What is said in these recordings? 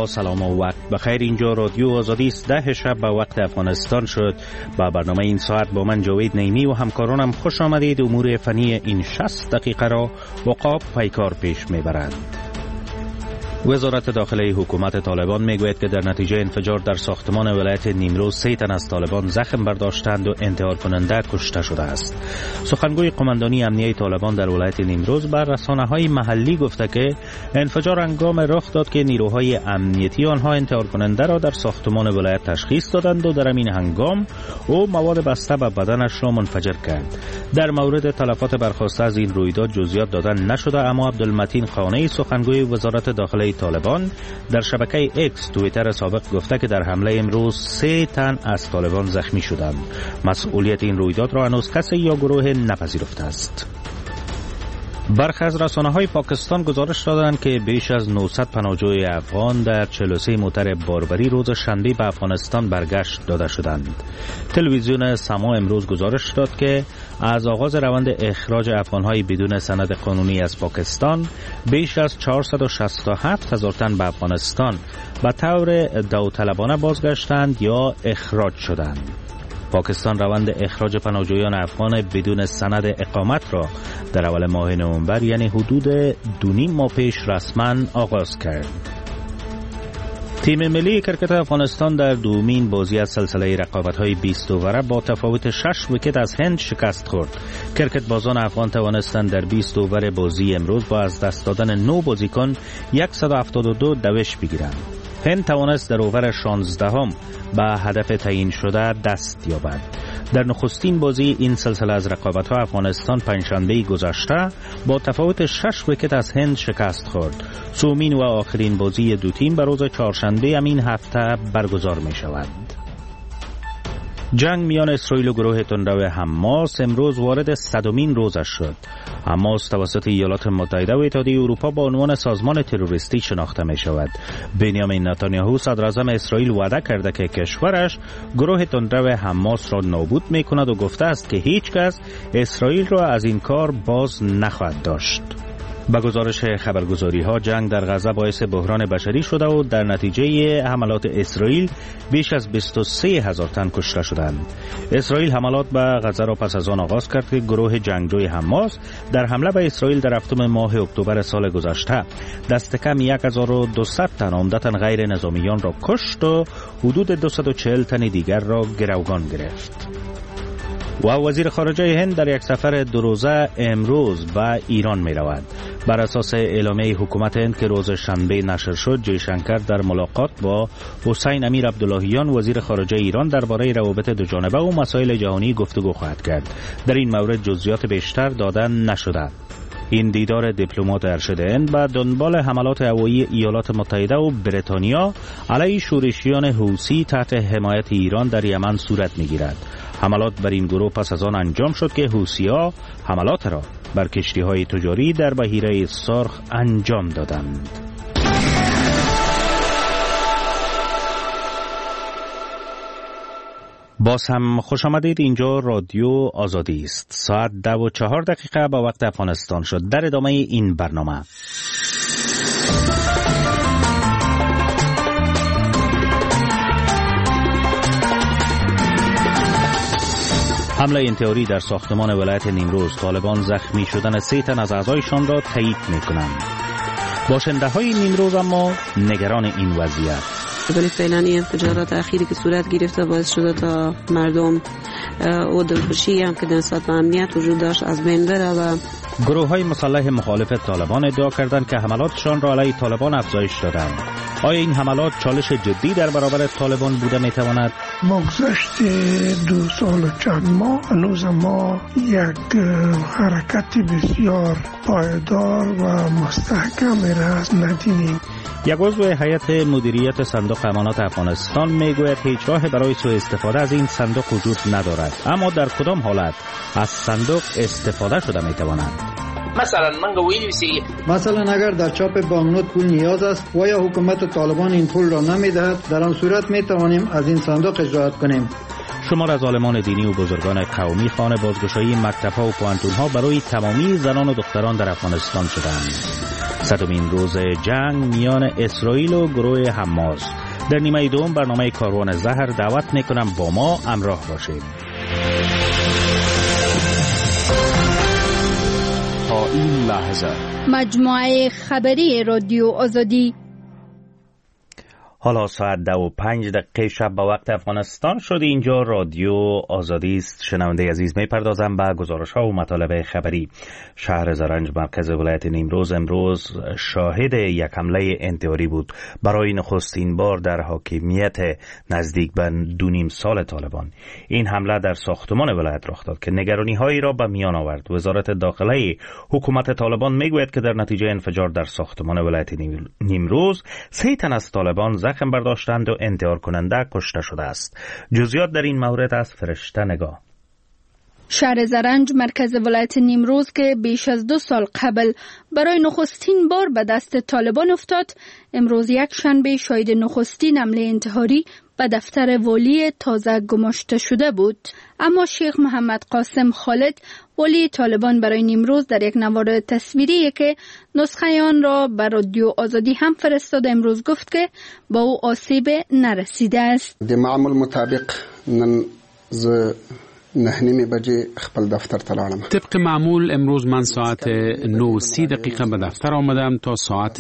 با سلام و وقت بخیر. اینجا رادیو آزادی است. 10 شب به وقت افغانستان شد. با برنامه این ساعت با من جاوید نیمی و همکارانم خوش آمدید. امور فنی این 60 دقیقه را عقاب پیکار پیش میبرند. وزارت داخلی حکومت طالبان میگوید که در نتیجه انفجار در ساختمان ولایت نیمروز 3 تن از طالبان زخم برداشتند و انتحار کننده کشته شده است. سخنگوی قماندانی امنیه طالبان در ولایت نیمروز بر رسانه‌های محلی گفته که انفجار هنگام رخ داد که نیروهای امنیتی آنها انتحار کننده را در ساختمان ولایت تشخیص دادند و در این هنگام او مواد بسته به بدنش را منفجر کرد. در مورد تلفات برخاسته از این رویداد جزئیات دادن نشده، اما عبدالمتین خانه‌ای سخنگوی وزارت داخلی طالبان در شبکه اکس توییتر سابق گفته که در حمله امروز 3 تن از طالبان زخمی شدند. مسئولیت این رویداد را هنوز کسی یا گروه نپذیرفته است. برخی از رسانه‌های پاکستان گزارش دادند که بیش از 900 پناهجوی افغان در 43 موتر باربری روز شنبه به افغانستان برگشت داده شدند. تلویزیون سما امروز گزارش داد که از آغاز روند اخراج افغان‌های بدون سند قانونی از پاکستان بیش از 467,000 تن به افغانستان به طور داوطلبانه بازگشتند یا اخراج شدند. پاکستان روند اخراج پناهجویان افغان بدون سند اقامت را در اول ماه نوامبر، یعنی حدود 2.5 ماه پیش رسما آغاز کرد. تیم ملی کرکت افغانستان در دومین بازی از سلسله رقابت‌های 20 اووره با تفاوت 6 ویکت از هند شکست خورد. کرکت بازان افغان توانستند در 20 اوور بازی امروز با از دست دادن 9 بازیکن 172 دوش بگیرند. هند توانست در اوور 16 به هدف تعیین شده دست یابد. در نخستین بازی این سلسله از رقابت‌ها افغانستان پنجشنبه گذشته با تفاوت 6 ویکت از هند شکست خورد. سومین و آخرین بازی دو تیم به روز چهارشنبه همین هفته برگزار می شود. جنگ میان اسرائیل و گروه تندرو حماس امروز وارد 100مین روزش شد. حماس توسط ایالات متحده و اتحادیه اروپا با عنوان سازمان تروریستی شناخته می شود. بنیامین نتانیاهو صدراعظم اسرائیل وعده کرده که کشورش گروه تندرو حماس را نابود می کند و گفته است که هیچ کس اسرائیل را از این کار باز نخواهد داشت. با گزارش خبرگزاری ها جنگ در غزه باعث بحران بشری شده و در نتیجه حملات اسرائیل بیش از 23,000 تن کشته شدند. اسرائیل حملات به غزه را پس از آن آغاز کرد که گروه جنگجوی حماس در حمله به اسرائیل در 7 ماه اکتبر سال گذشته دست کم 1200 تن عمدتاً غیر نظامیان را کشت و حدود 240 تن دیگر را گروگان گرفت. و وزیر خارجه هند در یک سفر 2 روزه امروز به ایران می رود. بر اساس اعلامیه حکومت هند که روز شنبه نشر شد، جیشنکر در ملاقات با حسین امیر عبداللهیان وزیر خارجه ایران درباره روابط دو جانبه و مسائل جهانی گفتگو خواهد کرد. در این مورد جزئیات بیشتر داده نشده. این دیدار دیپلمات ارشد هند به دنبال حملات هوایی ایالات متحده و بریتانیا علیه شورشیان حوثی تحت حمایت ایران در یمن صورت می‌گیرد. حملات بر این گروه پس از آن انجام شد که حوثی‌ها حملات را بر کشتی‌های تجاری در بحیره سرخ انجام دادند. باز هم خوش آمدید. اینجا رادیو آزادی است. ساعت 10:04 به وقت افغانستان شد. در ادامه این برنامه حمله انتحاری در ساختمان ولایت نیمروز، طالبان زخمی شدن 3 تن از اعضایشان را تایید می‌کنند. باشنده‌های نیمروز اما نگران این وضعیت. ولی فعلا این انفجارات اخیری که صورت گرفته باعث شده تا مردم و دلخوشی هم که نسبت به امنیت وجود داشت از بین بره. و گروه‌های مسلح مخالف طالبان ادعا کردند که حملاتشان را علیه طالبان افزایش دادند. آیا این حملات چالش جدی در برابر طالبان بوده میتواند؟ بگذشت 2 سال و چند ماه هنوز ما یک حرکت بسیار پایدار و مستحکم را ندیدیم. یک عضو هیئت مدیریت صندوق امانات افغانستان میگوید هیچ راه برای سوء استفاده از این صندوق وجود ندارد، اما در کدام حالت از صندوق استفاده شده میتواند؟ مثلا اگر در چاپ بانکنوت پول نیاز است و یا حکومت طالبان این پول را نمیدهد، در آن صورت میتوانیم از این صندوق اجرات کنیم. شمار از عالمان دینی و بزرگان قومی خواهان بازگشایی مکتب‌ها و پوهنتون‌ها برای تمامی زنان و دختران در افغانستان شدند. صدمین روز جنگ میان اسرائیل و گروه حماس. در نیمه دوم برنامه کاروان زهر دعوت میکنم با ما همراه باشید. تا این لحظه مجموعه خبری رادیو آزادی. حالا ساعت 2:05 شب به وقت افغانستان شد. اینجا رادیو آزادی است. شنونده عزیز میپردازم به گزارش‌ها و مطالب خبری. شهر زرنج مرکز ولایت نیمروز امروز شاهد یک حمله انتحاری بود برای نخستین بار در حاکمیت نزدیک به 2.5 سال طالبان. این حمله در ساختمان ولایت رخ داد که نگرانی‌هایی را به میان آورد. وزارت داخله حکومت طالبان میگوید که در نتیجه انفجار در ساختمان ولایت نیمروز 3 تن از طالبان زخم برداشتند و انتحار کننده کشته شده است. جزئیات در این مورد از فرشته نگاه. شهر زرنج مرکز ولایت نیمروز که بیش از 2 سال قبل برای نخستین بار به دست طالبان افتاد، امروز یک شنبه شاهد نخستین حمله انتحاری به دفتر والی تازه گماشته شده بود. اما شیخ محمد قاسم خالد، والی طالبان برای نیمروز، در یک نوار تصویری که نسخه آن را بر رادیو آزادی هم فرستاده امروز گفت که با او آسیب نرسیده است. د معمول مطابق ز 9:30 بجې خپل دفتر ته لاړم. طبق معمول امروز من ساعت 9:30 به دفتر آمدم تا ساعت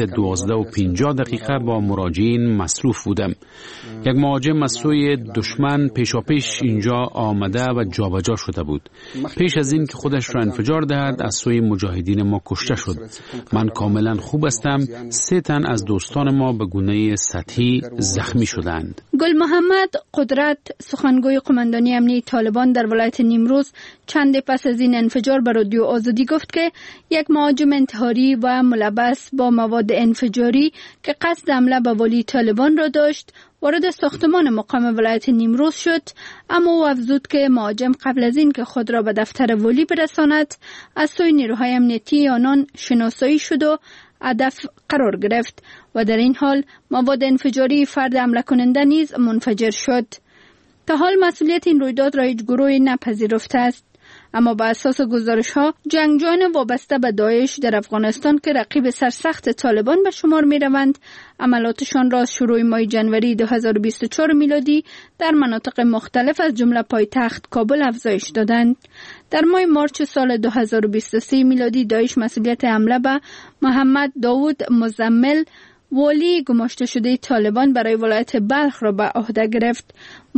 12:50 با مراجعین مصروف بودم. یک مهاجم از سوی دشمن پیشاپیش اینجا آمده و جابجا شده بود. پیش از این که خودش را انفجار دهد از سوی مجاهدین ما کشته شد. من کاملا خوب هستم. 3 تن از دوستان ما به گونه سطحی زخمی شدند. گل محمد قدرت، سخنگوی قماندانی امنیتی طالبان در ولایت نیمروز، چند پس از این انفجار به رادیو آزادی گفت که یک مهاجم انتحاری و ملبس با مواد انفجاری که قصد حمله به والی طالبان را داشت وارد ساختمان مقام ولایت نیمروز شد، اما او افزود که مهاجم قبل از این که خود را به دفتر والی برساند از سوی نیروهای امنیتی آنان شناسایی شد و هدف قرار گرفت و در این حال مواد انفجاری فرد حمله کننده نیز منفجر شد. تا حال مسئولیت این رویداد را هیچ گروهی نپذیرفته است، اما بر اساس گزارش‌ها جنگجویان وابسته به داعش در افغانستان که رقیب سرسخت طالبان به شمار می‌روند، عملاتشان را از شروع ماه جنوری 2024 میلادی در مناطق مختلف از جمله پایتخت کابل افزایش دادند. در ماه مارچ سال 2023 میلادی داعش مسئولیت حمله به محمد داوود مزمل، والی گماشته شده طالبان برای ولایت بلخ را به عهده گرفت.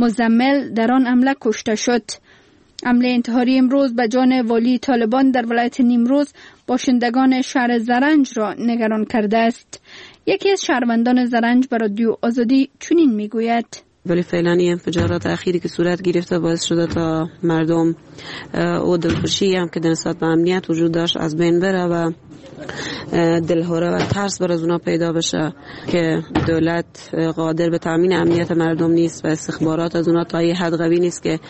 مزمل در آن حمله کشته شد. حمله انتحاری امروز به جان والی طالبان در ولایت نیمروز باشندگان شهر زرنج را نگران کرده است. یکی از شهروندان زرنج به رادیو آزادی چنین میگوید: ولی فعلا این انفجارات اخیری که صورت گرفته باعث شده تا مردم او دلخوشی هم که در نسبت به امنیت وجود داشت از بین بره و دلهوره و ترس بر از اونا پیدا بشه که دولت قادر به تامین امنیت مردم نیست و استخبارات از اونا تا یه حد قوی نیست که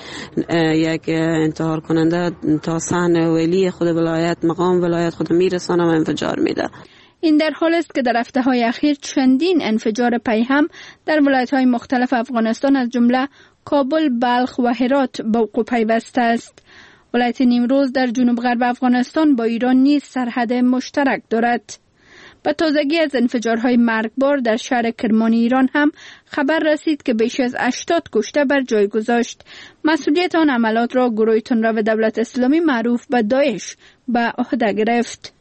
یک انتحار کننده تا صحن ولی خود ولایت، مقام ولایت خود میرسانه و انفجار میده. این در حال است که در هفته‌های اخیر چندین انفجار پیهم در ولایت‌های مختلف افغانستان از جمله کابل، بلخ و هرات به وقوع پیوسته است. ولایت نیمروز در جنوب غرب افغانستان با ایران نیز سرحد مشترک دارد. به تازگی از انفجارهای مرگبار در شهر کرمان ایران هم خبر رسید که بیش از 80 کشته بر جای گذاشت. مسئولیت آن عملات را گروه تندرو دولت اسلامی معروف به داعش به عهده گرفت.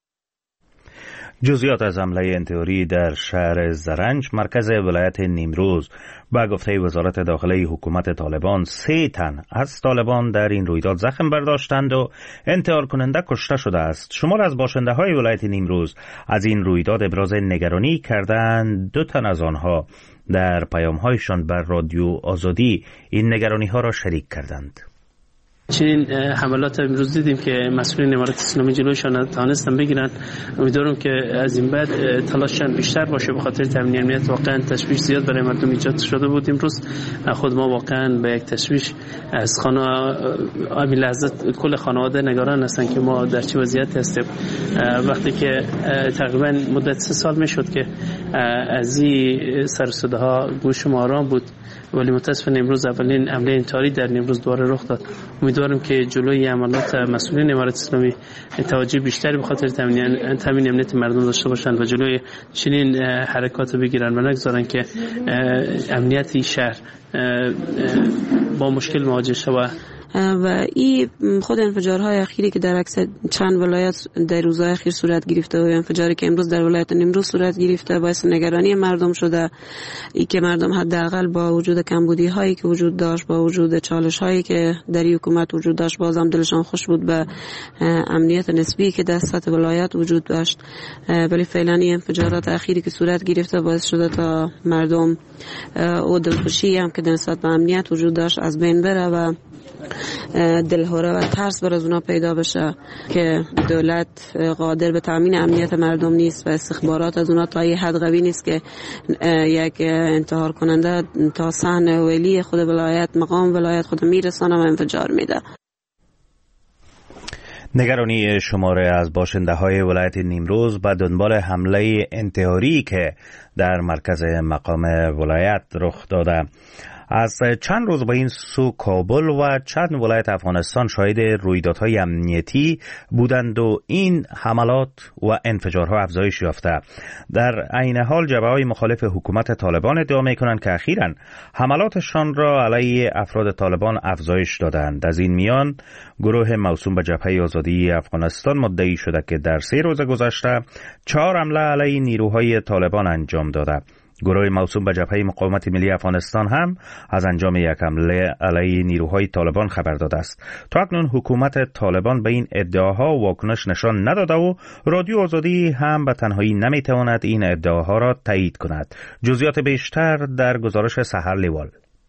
جزئیات از حمله انتحاری در شهر زرنج مرکز ولایت نیمروز. با گفته وزارت داخله حکومت طالبان 3 تن از طالبان در این رویداد زخم برداشتند و انتحار کننده کشته شده است. شمار از باشنده های ولایت نیمروز از این رویداد ابراز نگرانی کردند. 2 تن از آنها در پیام هایشان بر رادیو آزادی این نگرانی ها را شریک کردند. چنین حملات امروز دیدیم که مسئولین امارات اسلامی جلوشان تانستن بگیرن. امیدوارم که از این بعد تلاششان بیشتر باشه، به خاطر تامین امنیت. واقعا تشویش زیاد برای مردم ایجاد شده بود امروز. خود ما واقعا به یک تشویش از همین لحظه کل خانواده نگران هستن که ما در چه وضعیتی هستیم. وقتی که تقریبا مدت 3 سال میشد که از این سر و صداها گوش ما آرام بود ولی متاسفانه امروز اولین حمله انتحاری در نیمروز دوباره رخ داد. امیدوارم که جلوی حملات مسئولین امارت اسلامی توجه بیشتری به خاطر تامین امنیت مردم داشته باشند و جلوی چنین حرکات بگیرن و نگذارن که امنیت شهر با مشکل مواجه شود. و این خود انفجارهای اخیری که در اکثر چند ولایت در روزهای اخیر صورت گرفته و انفجاری که امروز در ولایت نیمروز صورت گرفته باعث نگرانی مردم شده. ای که مردم حداقل با وجود کمبودی هایی که وجود داشت، با وجود چالش هایی که در حکومت وجود داشت، بازم دلشان خوش بود به امنیت نسبی که در سطح ولایت وجود داشت. ولی فعلا این انفجارات اخیری که صورت گرفته باعث شده تا مردم و دلخوشی هم که در سطح امنیت وجود داشت از بین بره و دلهوره و ترس بر از اونا پیدا بشه که دولت قادر به تامین امنیت مردم نیست و استخبارات از اونا تا یه حد قوی نیست که یک انتحار کننده تا صحن ولی خود ولایت، مقام ولایت خود میرسانه و انفجار میده. نگرانی شماره از باشنده های ولایت نیمروز به دنبال حمله انتحاری که در مرکز مقام ولایت رخ داده. از چند روز به این سو کابل و چند ولایت افغانستان شاهد رویدادهای امنیتی بودند و این حملات و انفجارها افزایش یافته. در عین حال جبهه‌های مخالف حکومت طالبان ادعا می‌کنند که اخیراً حملاتشان را علیه افراد طالبان افزایش دادند. از این میان گروه موسوم به جبهه آزادی افغانستان مدعی شده که در 3 روز گذشته 4 حمله علیه نیروهای طالبان انجام داده. گروه موسوم به جبهه مقاومت ملی افغانستان هم از انجام یک حمله علیه نیروهای طالبان خبر داده است. تا اکنون حکومت طالبان به این ادعاها واکنش نشان نداده و رادیو آزادی هم به تنهایی نمیتواند این ادعاها را تایید کند. جزئیات بیشتر در گزارش سحر لیوال.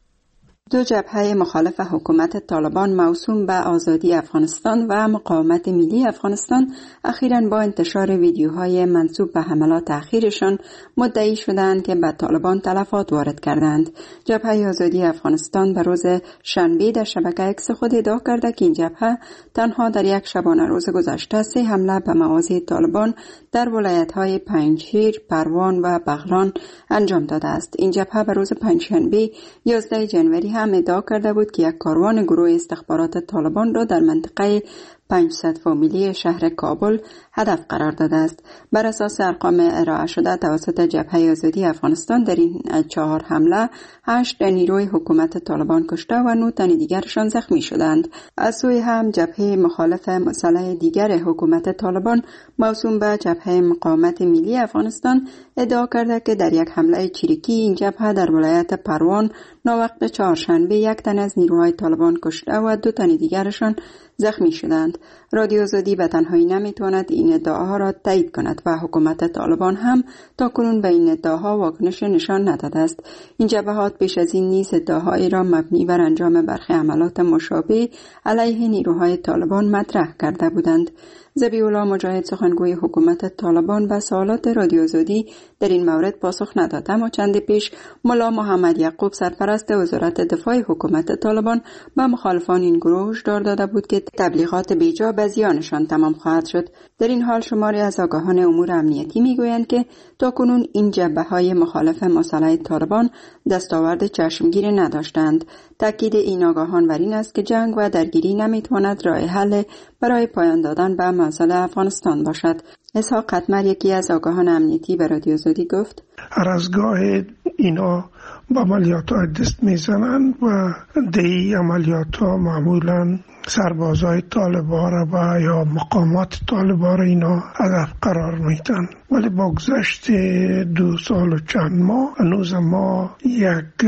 دو جبهه مخالف حکومت طالبان موسوم به آزادی افغانستان و مقاومت ملی افغانستان اخیراً با انتشار ویدیوهای منسوب به حملات اخیرشان مدعی شدند که به طالبان تلفات وارد کردند. جبهه آزادی افغانستان به روز شنبه در شبکه اکس خود ادعا کرده که این جبهه تنها در یک شبانه روز گذشته 3 حمله به مواضع طالبان در ولایت‌های پنجشیر، پروان و بغلان انجام داده است. این جبهه به روز پنجشنبه 11 جنوری هم ادعا کرده بود که یک کاروان گروه استخبارات طالبان را در منطقه 500 فامیلی شهر کابل هدف قرار داده است. بر اساس ارقام ارائه شده توسط جبهه آزادی افغانستان در این 4 حمله 8 نیروی حکومت طالبان کشته و 9 تن دیگرشان زخمی شدند. از سوی هم جبهه مخالف مسلح دیگر حکومت طالبان موسوم به جبهه مقاومت ملی افغانستان ادعا کرده که در یک حمله چریکی این جبهه در ولایت پروان ناوقت چهارشنبه 1 تن از نیروهای طالبان کشته و 2 تن دیگرشان زخمی شدند. رادیو آزادی به تنهایی نمیتواند این ادعاها را تایید کند و حکومت طالبان هم تاکنون به این ادعاها واکنش نشان نداده است. این جبهات پیش از این نیز ادعاهایی را مبنی بر انجام برخی حملات مشابه علیه نیروهای طالبان مطرح کرده بودند. ذبیح الله مجاهد سخنگوی حکومت طالبان به سوالات رادیو آزادی در این مورد پاسخ نداد، اما چند پیش ملا محمد یعقوب سرپرست وزارت دفاع حکومت طالبان به مخالفان این گروه هشدار داده بود که تبلیغات بیجا به زیانشان تمام خواهد شد. در این حال شماری از آگاهان امور امنیتی میگویند که تاکنون این جبهه‌های مخالف مسلح طالبان دستاورد چشمگیری نداشتند. تاکید این آگاهان بر این است که جنگ و درگیری نمیتواند راه حل برای پایان دادن به مسئله افغانستان باشد. اسحاق قطمر یکی از آگاهان امنیتی به رادیو آزادی گفت: هر از گاه اینا با عملیات ها دست میزنند و دی عملیات ها معمولا سربازای طالبان و یا مقامات طالبان اینا هدف قرار میدن. ولی با گذشت 2 سال و چند ماه هنوز ما یک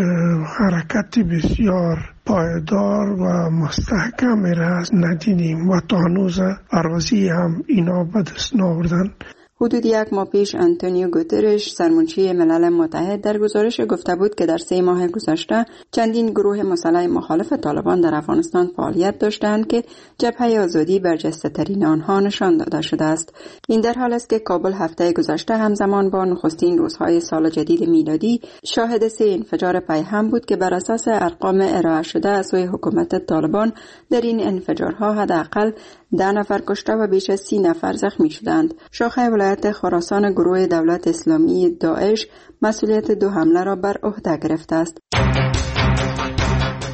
حرکت بسیار پایدار و مستحکم را ندیدیم و تا هنوز اراضی هم اینا به دست ناوردن. حدود 1 ماه پیش آنتونیو گوترش سرمنشی ملل متحد در گزارش گفته بود که در 3 ماه گذشته چندین گروه مسلح مخالف طالبان در افغانستان فعالیت داشتند که جبهه آزادی برجسته‌ترین آنها نشان داده شده است. این در حال است که کابل هفته گذشته همزمان با نخستین روزهای سال جدید میلادی شاهد 3 انفجار پیهم بود که بر اساس ارقام ارائه شده از سوی حکومت طالبان در این انفجارها حداقل 10 نفر کشته و بیش از 30 نفر زخمی شدند. شاخه ولایت خراسان گروه دولت اسلامی داعش مسئولیت 2 حمله را بر عهده گرفته است.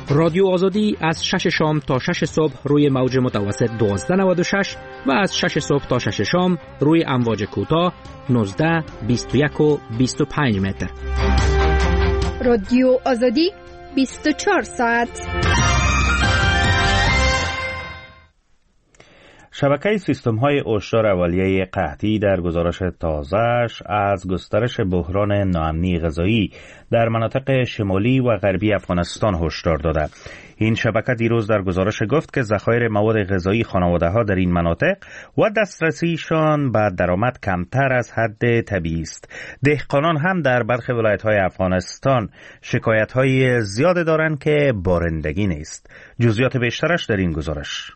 رادیو آزادی از 6 شام تا 6 صبح روی موج متوسط 1296 و از 6 صبح تا 6 شام روی امواج کوتاه 19، 21 و 25 متر. رادیو آزادی 24 ساعت. شبکه سیستم‌های هشدار اولیه قحطی در گزارش تازه‌اش از گسترش بحران ناامنی غذایی در مناطق شمالی و غربی افغانستان هشدار داده. این شبکه دیروز در گزارش گفت که ذخایر مواد غذایی خانواده‌ها در این مناطق و دسترسیشان به درآمد کمتر از حد طبیعی است. دهقانان هم در برخی ولایت‌های افغانستان شکایت‌های زیاد دارند که بارندگی نیست. جزئیات بیشترش در این گزارش.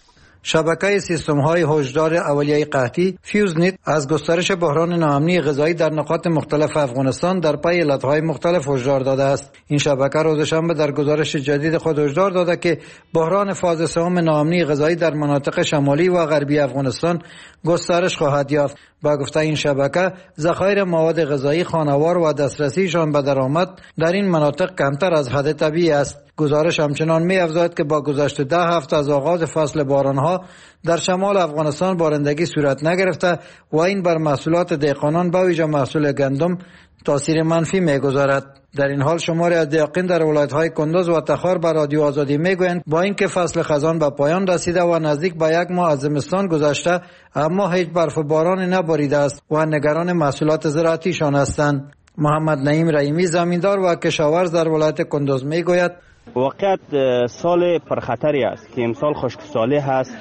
شبکه سیستم‌های هشدار اولیه قحطی فیوزنت از گسترش بحران ناامنی غذایی در نقاط مختلف افغانستان در پی علت‌های مختلف هشدار داده است. این شبکه روز شنبه در گزارش جدید خود هشدار داده که بحران فاز سوم ناامنی غذایی در مناطق شمالی و غربی افغانستان گسترش خواهد یافت. با گفته این شبکه ذخایر مواد غذایی خانوار و دسترسیشان به درآمد در این مناطق کمتر از حد طبیعی است. گزارش همچنان می‌افزاید که با گذشت 10 هفته از آغاز فصل بارانها در شمال افغانستان بارندگی صورت نگرفته و این بر محصولات دهقانان به ویژه محصول گندم تاثیر منفی می‌گذارد. در این حال شماری از دهقان در ولایت‌های کندز و تخار به رادیو آزادی میگویند با اینکه فصل خزان به پایان رسیده و نزدیک به 1 ماه از زمستان گذشته اما هیچ برف و بارانی نباریده است و نگران محصولات زراعتیشان هستند. محمد نعیم رحیمی زمیندار و کشاورز در ولایت کندز میگوید واقعیت سال پرخطری است که امسال خشکسالی هست.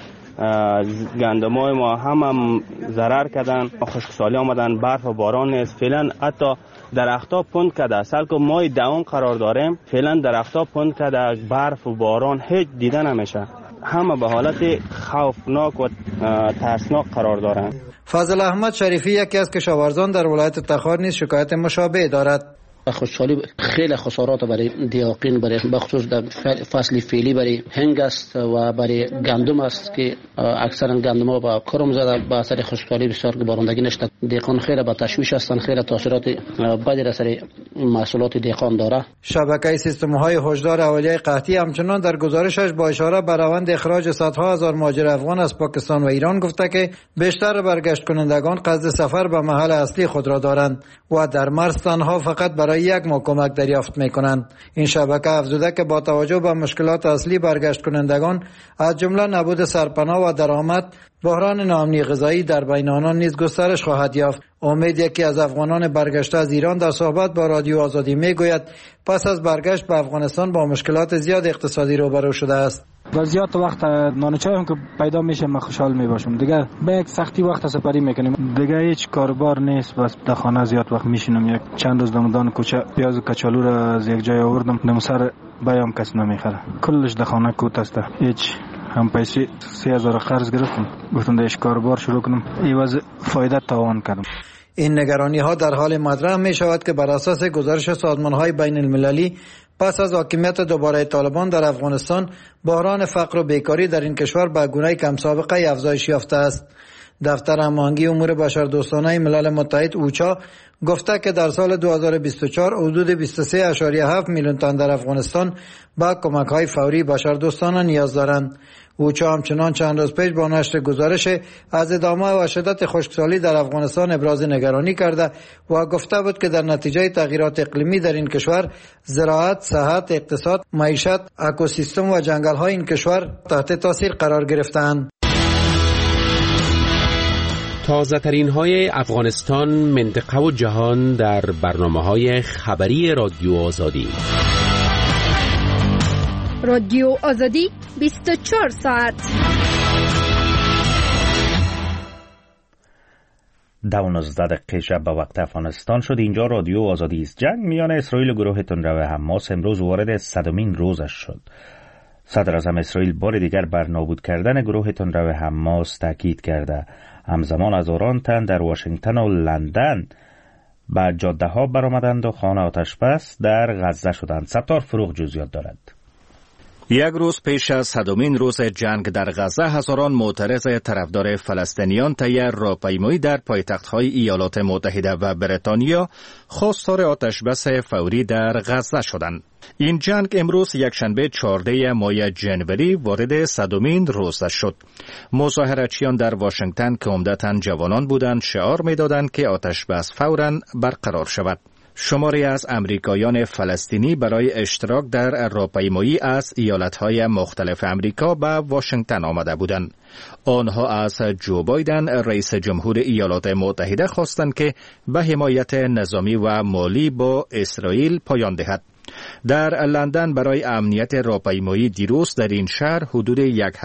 گندمای ما هم ضرر کردن، خشکسالی آمدن، برف و باران نیست. فعلا حتی درختها پوند کرده، اصل که مای دوام قرار داریم فعلا درختها پوند کرده، برف و باران هیچ دیده نمیشه. همه به حالت خوفناک و ترسناک قرار دارند. فضل احمد شریفی یکی از کشاورزان در ولایت تخار نیز شکایت مشابه دارد. خشکسالی خیلی خسارات برای دیاقین، برای بخصوص در فصل فعلی برای هنگ است و برای گندم است که اکثرا گندم ها با کرم زده به اثر خشکسالی بسیار بارندگی نشده. دیقان خیلی با تشویش هستند، خیلی تاثیرات بدی را سر محصولات دیقان داره. شبکه سیستم‌های هشدار اولیه قحطی همچنان در گزارشش با اشاره به روند اخراج صدها هزار مهاجر افغان از پاکستان و ایران گفته که بیشتر برگشت کنندگان قصد سفر به محل اصلی خود را دارند و در مرز تنها فقط برای 1 ماه کمک دریافت می‌کنند. این شبکه افزوده که با توجه به مشکلات اصلی برگشت کنندگان از جمله نبود سرپناه و درآمد، بحران ناامنی غذایی در بین آنان نیز گسترش خواهد یافت. امید یکی از افغانان برگشته از ایران در صحبت با رادیو آزادی میگوید پس از برگشت به افغانستان با مشکلات زیاد اقتصادی روبرو شده است. زیاد وقت نانچای هم که پیدا میشه ما خوشحال میباشم. دیگه به یک سختی وقت سپری میکنیم، دیگه هیچ کاربار نیست. بس در خانه زیاد وقت میشینم. یک چند روز دمدان کوچه پیاز و کچالو را از یک جای آوردم، دمسر بیام کس نمیخره، کلش در خانه کوت است. هیچ هم پیسه 3000 قرض گرفتم، گفتم دیش کاربار شروع کنم، ایواز فایده تاوان کردم. این نگرانی ها در حال مطرح می شود که بر اساس گزارش سازمان های بین المللی پس از حاکمیت دوباره طالبان در افغانستان بحران فقر و بیکاری در این کشور به گونه کم سابقه افزایش یافته است. دفتر هماهنگی امور بشردوستانه ملل متحد اوچا گفته که در سال 2024 حدود 23.7 میلیون تن در افغانستان به کمک‌های فوری بشردوستانه نیاز دارند. اوچا همچنان چند روز پیش با نشر گزارش از ادامه و شدت خشکسالی در افغانستان ابراز نگرانی کرده و گفته بود که در نتیجه تغییرات اقلیمی در این کشور زراعت، صحت، اقتصاد، معیشت، اکوسیستم و جنگل‌های این کشور تحت تاثیر قرار گرفتند. تازه ترین های افغانستان، منطقه و جهان در برنامه‌های خبری رادیو آزادی. رادیو آزادی 24 ساعت. 12 شب به وقت افغانستان شد. اینجا رادیو آزادی است. جنگ میان اسرائیل و گروه تندرو حماس امروز وارد 100مین روزش شد. صدر اعظم اسرائیل بار دیگر بر نابود کردن گروه تندرو حماس تاکید کرده. همزمان هزاران تن در واشنگتن و لندن به جاده ها برآمدند و خانه آتش بس در غزه شدند. ستار فروغ جزئیات دارد. یک روز پیش از 100مین روز جنگ در غزه، هزاران معترض طرفدار فلسطینیان طی راهپیمایی در پایتخت‌های ایالات متحده و بریتانیا خواستار آتشبس فوری در غزه شدند. این جنگ امروز یکشنبه 14 ماه جنوری وارد 100مین روز شد. مظاهراتچیان در واشنگتن که عمدتاً جوانان بودند شعار می‌دادند که آتشبس فوراً برقرار شود. شماری از امریکایان فلسطینی برای اشتراک در راهپیمایی از ایالت‌های مختلف امریکا به واشنگتن آمده بودند. آنها از جو بایدن رئیس جمهور ایالات متحده خواستند که به حمایت نظامی و مالی با اسرائیل پایان دهد. در لندن برای امنیت راهپیمایی دیروز در این شهر حدود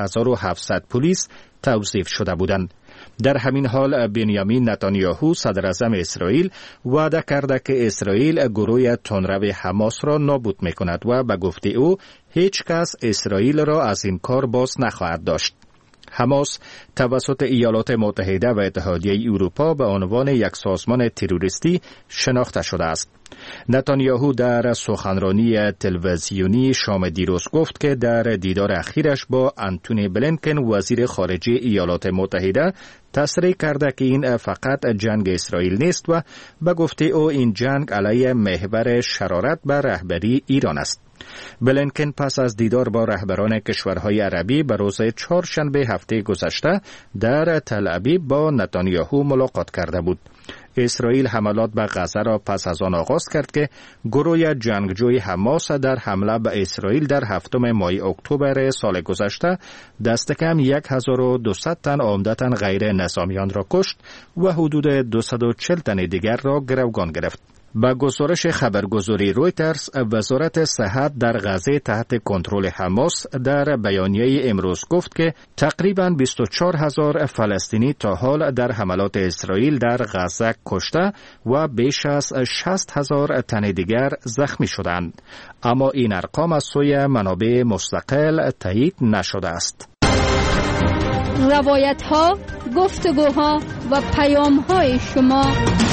1700 پلیس توظیف شده بودند. در همین حال بنیامین نتانیاهو صدر اعظم اسرائیل وعده کرده که اسرائیل گروه تندرو حماس را نابود می‌کند و به گفته او هیچ کس اسرائیل را از این کار باز نخواهد داشت. حماس توسط ایالات متحده و اتحادیه اروپا به عنوان یک سازمان تروریستی شناخته شده است. نتانیاهو در سخنرانی تلویزیونی شام دیروز گفت که در دیدار اخیرش با آنتونی بلینکن وزیر خارجه ایالات متحده تصریح کرده که این فقط جنگ اسرائیل نیست و به گفته او این جنگ علیه محور شرارت بر رهبری ایران است. بلینکن پس از دیدار با رهبران کشورهای عربی به روز چهارشنبه هفته گذشته در تل ابیب با نتانیاهو ملاقات کرده بود. اسرائیل حملات به غزه را پس از آن آغاز کرد که گروه جنگجوی حماس در حمله به اسرائیل در 7 ماه اکتبر سال گذشته دست کم 1200 تن عمدتاً غیر نظامیان را کشت و حدود 240 تن دیگر را گروگان گرفت. با گزارش خبرگزاری رویترز، وزارت صحت در غزه تحت کنترل حماس در بیانیه امروز گفت که تقریباً 24,000 فلسطینی تا حال در حملات اسرائیل در غزه کشته و بیش از 60,000 تن دیگر زخمی شدند. اما این ارقام از سوی منابع مستقل تایید نشده است. روایت‌ها، گفتگوها و پیام‌های شما.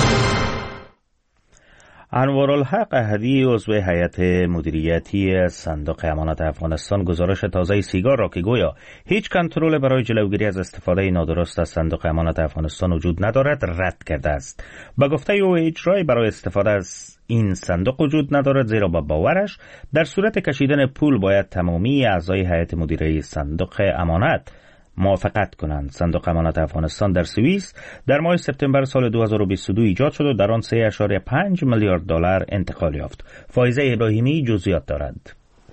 انوارالحق احدی عضو هیئت مدیریتی صندوق امانات افغانستان گزارش تازه سیگار را که گویا هیچ کنترل برای جلوگیری از استفاده نادرست از صندوق امانات افغانستان وجود ندارد رد کرده است. با گفته او اجرای برای استفاده از این صندوق وجود ندارد، زیرا با باورش در صورت کشیدن پول باید تمامی اعضای هیئت مدیره صندوق امانات موافقت کنند. صندوق امانات افغانستان در سوئیس در ماه سپتامبر سال 2022 ایجاد شد و در آن 3.5 میلیارد دلار انتقال یافت. فائزه ابراهیمی جزئیات دارد.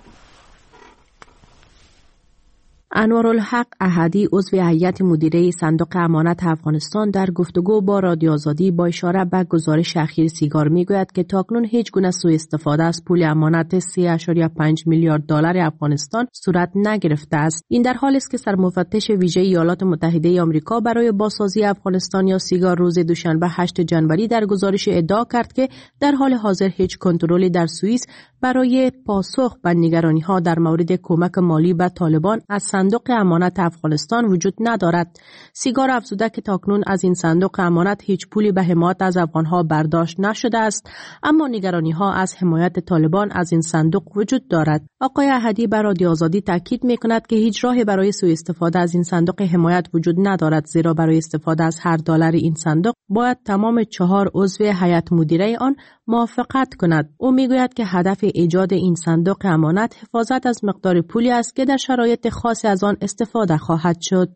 انوارالحق احدی عضو هیئت مدیره صندوق امانات افغانستان در گفتگو با رادیو آزادی با اشاره به گزارش اخیر سیگار میگوید که تاکنون هیچ گونه سوء استفاده از پول امانت 3.5 میلیارد دلار افغانستان صورت نگرفته است. این در حالی است که سرمفتش ویژه ایالات متحده آمریکا برای بازسازی افغانستان یا سیگار روز دوشنبه 8 جنوری در گزارش ادعا کرد که در حال حاضر هیچ کنترلی در سوئیس برای پاسخ به نگرانی‌ها در مورد کمک مالی به طالبان از صندوق امانت افغانستان وجود ندارد. سیگار افزوده که تاکنون از این صندوق امانت هیچ پولی به حمایت از افغانها برداشت نشده است، اما نگرانی‌ها از حمایت طالبان از این صندوق وجود دارد. آقای احدی بر رادیو آزادی تاکید می‌کند که هیچ راهی برای سوء استفاده از این صندوق حمایت وجود ندارد، زیرا برای استفاده از هر دلار این صندوق باید تمام 4 عضو هیئت مدیره آن موافقت کند. او میگوید که هدف ایجاد این صندوق امانت حفاظت از مقدار پولی است که در شرایط خاصی از آن استفاده خواهد شد.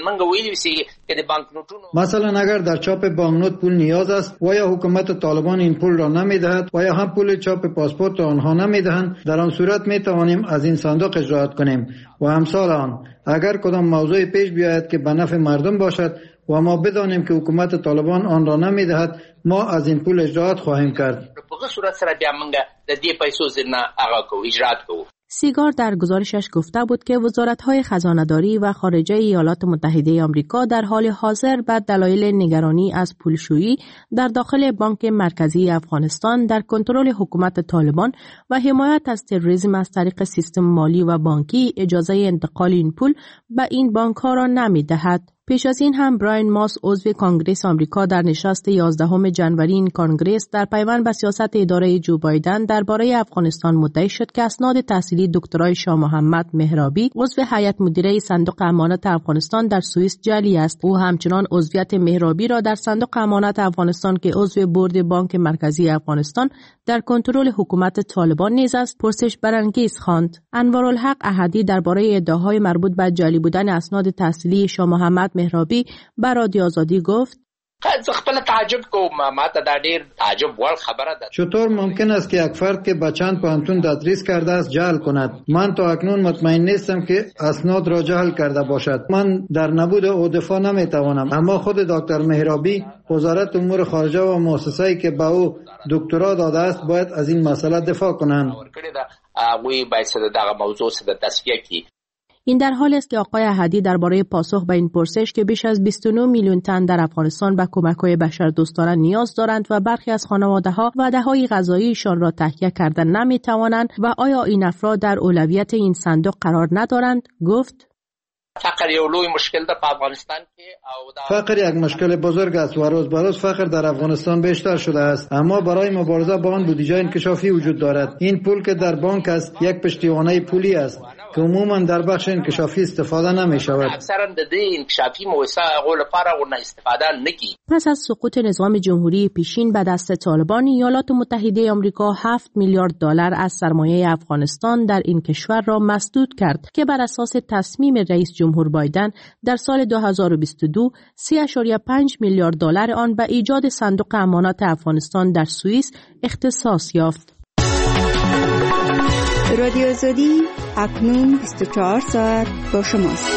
مثلا اگر در چاپ بانکنوت پول نیاز است و یا حکومت طالبان این پول را نمیدهد و یا هم پول چاپ پاسپورت آنها نمیدهند، در آن صورت میتوانیم از این صندوق اجرات کنیم و امثال آن. اگر کدام موضوع پیش بیاید که به نفع مردم باشد و ما بدانیم که حکومت طالبان آن را نمیدهد، ما از این پول اجرات خواهیم کرد. سیگار در گزارشش گفته بود که وزارت‌های خزانه‌داری و خارجه ایالات متحده آمریکا در حال حاضر به دلایل نگرانی از پولشویی در داخل بانک مرکزی افغانستان در کنترل حکومت طالبان و حمایت از تروریسم از طریق سیستم مالی و بانکی اجازه انتقال این پول به این بانک‌ها را نمی‌دهد. پیش از این هم براین ماس عضو کانگرس آمریکا در نشست 11 جنوری این کانگرس در پیوند به سیاست اداره جو بایدن درباره افغانستان مدعی شد که اسناد تحصیلی دکترای شاه محمد مهرابی عضو هیئت مدیره صندوق امانت افغانستان در سوئیس جعلی است. او همچنان عضویت مهرابی را در صندوق امانت افغانستان که عضو بورد بانک مرکزی افغانستان در کنترل حکومت طالبان نیز است پرسش برانگیز خواند. انوارالحق احدی درباره ادعاهای مربوط به جعلی بودن اسناد تحصیلی شاه محمد مهرابی به رادیو آزادی گفت: خپل تعجب کوم، ما ته دا ډیر تعجب ول خبره ده. چطور ممکن است که یک فرد که به چند پوهنتون تدریس کرده است جعل کند؟ من تا اکنون مطمئن نیستم که اسناد را جعل کرده باشد. من در نبود او دفاع نمیتوانم، اما خود دکتر مهرابی، وزارت امور خارجه و مؤسسه‌ای که به او دکترا داده است باید از این مسئله دفاع کنند. این در حالی است که آقای احدی درباره پاسخ به این پرسش که بیش از 29 میلیون تن در افغانستان به کمک‌های بشردوستانه نیاز دارند و برخی از خانواده‌ها وعده‌های غذاییشان را تهیه کردن نمی‌توانند و آیا این افراد در اولویت این صندوق قرار ندارند، گفت: فقر یو لوی مشکل ده په افغانستان کې او فقر یک مشکل بزرگ است و روز به روز فقر در افغانستان بیشتر شده است، اما برای مبارزه با آن بودجه انکشافی وجود دارد. این پول که در بانک است یک پشتیبانی پولی است که عموما در بخش انکشافی استفاده نمی شود. اکثرا د دې انکشافی موسسه غول لپاره ونه استفاده نکي. پس از سقوط نظام جمهوری پیشین به دست طالبان، ایالات متحده آمریکا 7 میلیارد دلار از سرمایه افغانستان در این کشور را مسدود کرد که بر اساس تصمیم رئیس جمهور بایدن در سال 2022 3.5 میلیارد دلار آن به ایجاد صندوق امانات افغانستان در سوئیس اختصاص یافت. رادیو آزادی اکنون 24 ساعت با شماست.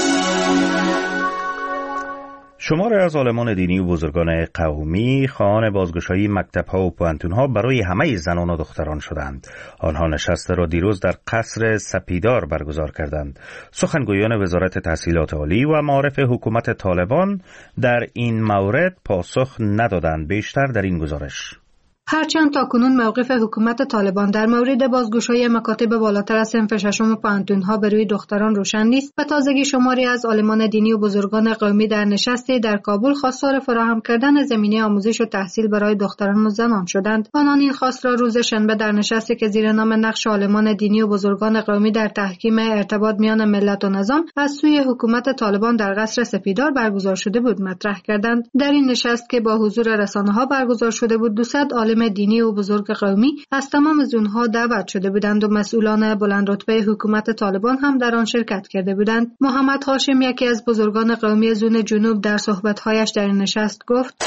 شماری از عالمان دینی و بزرگان قومی خواهان بازگشایی مکتب‌ها و پوهنتون‌ها برای همه زنان و دختران شدند. آنها نشست را دیروز در قصر سپیدار برگزار کردند. سخنگویان وزارت تحصیلات عالی و معارف حکومت طالبان در این مورد پاسخ ندادند. بیشتر در این گزارش. هرچند تاکنون موقف حکومت طالبان در مورد بازگشایی مکاتب بالاتر از صنف ششم پوهنتون‌ها به روی دختران روشن نیست و تازگی شماری از عالمان دینی و بزرگان قومی در نشستی در کابل خواستار فراهم کردن زمینه آموزش و تحصیل برای دختران و زنان شدند. آنان این خواست را روز شنبه در نشستی که زیر نام نقش عالمان دینی و بزرگان قومی در تحکیم ارتباط میان ملت و نظام از سوی حکومت طالبان در قصر سپیدار برگزار شده بود مطرح کردند. در این نشست که با حضور رسانه‌ها برگزار شده بود، 200 عالم دینی و بزرگ قومی از تمام زونها دعوت شده بودند و مسئولان بلند رتبه حکومت طالبان هم در آن شرکت کرده بودند. محمد هاشم، یکی از بزرگان قومی زون جنوب، در صحبت‌هایش در این نشست گفت: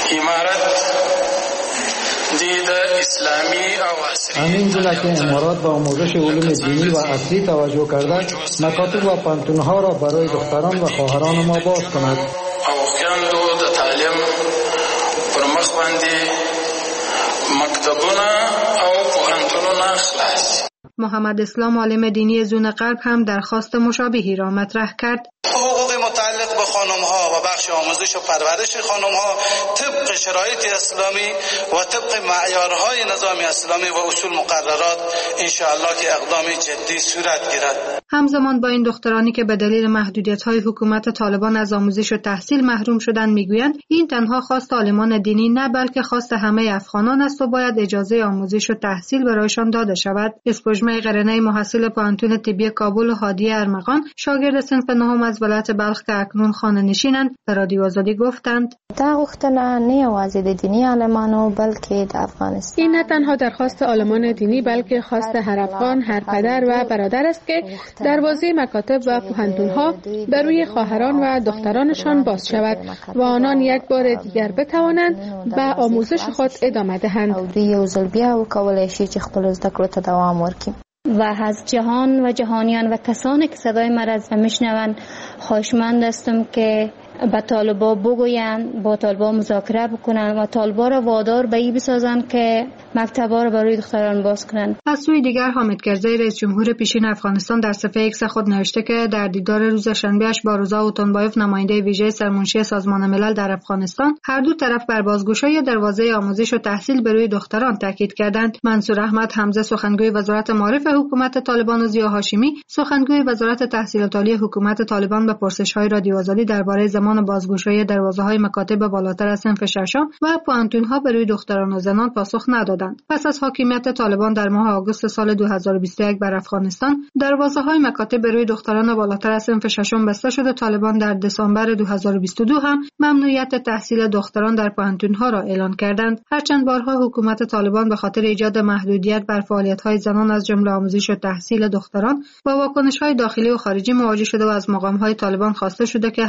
همین جلوه که امارات با آموزش علوم دینی و اصلی توجه کرده، مکاتب و پوهنتون‌ها را برای دختران و خواهران ما باز کند. محمد اسلام، عالم دینی زون غرب، هم درخواست مشابهی را مطرح کرد. حقوق متعلق به خانم‌ها و بخش آموزش و پرورش خانم‌ها طبق شرایط اسلامی و طبق معیارهای نظام اسلامی و اصول مقررات انشاءالله که اقدام جدی صورت گیرد. همزمان با این دخترانی که به دلیل محدودیت‌های حکومت طالبان از آموزش و تحصیل محروم شدند میگویند این تنها خواست عالمان دینی نه بلکه خواست همه افغانان است و باید اجازه آموزش و تحصیل برایشان داده شود. اسپوجمه قرنه، محصل پوهنتون طبی کابل، و هادیه ارمغان، شاگرد صنف نهم از ولایت بلخ که اکنون خانه نشینند، به رادیو آزادی گفتند: دا غوښتنه نه یوازې د دینی عالمانو بلکې د افغانستان، این نه تنها درخواست عالمان دینی بلکه خواست هر افغان، هر پدر و برادر است که دروازه مکاتب و پوهنتون‌ها بر روی خواهران و دخترانشان باز شود و آنان یک بار دیگر بتوانند به آموزش خود ادامه دهند. او یو ځل بیا وکولای شي چې خپل زده کړو ته دوام ورکړي. و از جهان و جهانیان و کسانی که صدای مرا میشنوند خواهشمند هستم که با طالبا بگویند، با طالبا مذاکره بکنند و طالبا را وادار به این بسازند که مکتب‌ها رو برای دختران باز کنن. از سوی دیگر حامد کرزی رئیس جمهور پیشین افغانستان در صفحه ایکس خود نوشته که در دیدار روز شنبه‌اش با روزا اوتونبایوف نماینده ویژه سرمنشی سازمان ملل در افغانستان، هر دو طرف بر بازگشایی دروازه آموزش و تحصیل به روی دختران تاکید کردند. منصور احمد حمزه سخنگوی وزارت معارف حکومت طالبان و ضیا هاشمی سخنگوی وزارت تحصیلات عالی حکومت طالبان به پرسش‌های رادیو آزادی درباره زمان بازگشایی دروازه‌های مکاتب بالاتر از صنف ششم و پوانتون‌ها به روی دختران و زنان پاسخ ندادند. پس از حاکمیت طالبان در ماه آگوست سال 2021 بر افغانستان، دروازه‌های مکاتب به روی دختران بالاتر از صنف ششم بسته شده. طالبان در دسامبر 2022 هم ممنوعیت تحصیل دختران در پوانتون‌ها را اعلان کردند. هرچند بارها حکومت طالبان به خاطر ایجاد محدودیت بر فعالیت‌های زنان از جمله آموزش و تحصیل دختران با واکنش‌های داخلی و خارجی مواجه شده و از مقام‌های طالبان خواسته شده که